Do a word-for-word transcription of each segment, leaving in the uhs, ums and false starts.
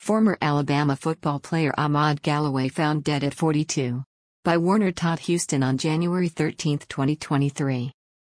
Former Alabama football player Ahmad Galloway found dead at forty-two. By Warner Todd Houston on January thirteenth, twenty twenty-three.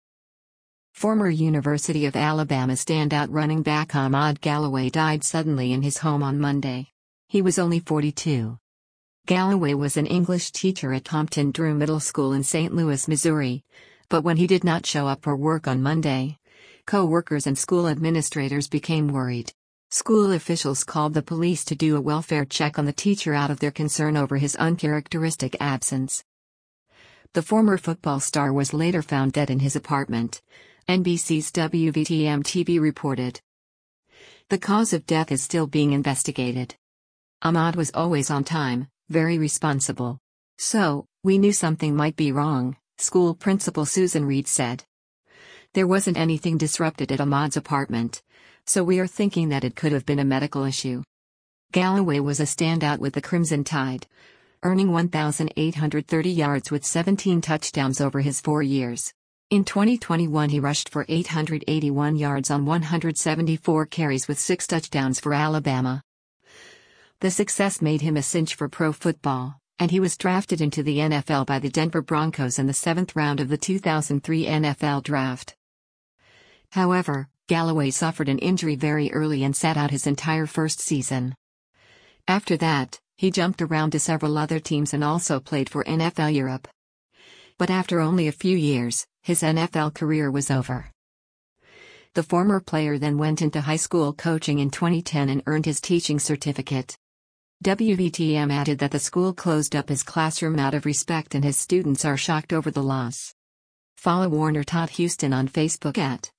Former University of Alabama standout running back Ahmad Galloway died suddenly in his home on Monday. He was only forty-two. Galloway was an English teacher at Compton Drew Middle School in Saint Louis, Missouri. But when he did not show up for work on Monday, co-workers and school administrators became worried. School officials called the police to do a welfare check on the teacher out of their concern over his uncharacteristic absence. The former football star was later found dead in his apartment, N B C's W V T M T V reported. The cause of death is still being investigated. Ahmad was always on time, very responsible. So, we knew something might be wrong, school principal Susan Reed said. There wasn't anything disrupted at Ahmad's apartment, so we are thinking that it could have been a medical issue. Galloway was a standout with the Crimson Tide, earning one thousand eight hundred thirty yards with seventeen touchdowns over his four years. In twenty twenty-one he rushed for eight hundred eighty-one yards on one hundred seventy-four carries with six touchdowns for Alabama. The success made him a cinch for pro football, and he was drafted into the N F L by the Denver Broncos in the seventh round of the two thousand three N F L Draft. However, Galloway suffered an injury very early and sat out his entire first season. After that, he jumped around to several other teams and also played for N F L Europe. But after only a few years, his N F L career was over. The former player then went into high school coaching in twenty ten and earned his teaching certificate. W V T M added that the school closed up his classroom out of respect and his students are shocked over the loss. Follow Warner Todd Houston on Facebook at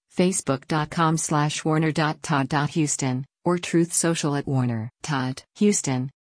facebook.com slash warner.todd.houston or Truth Social at Warner Todd Houston.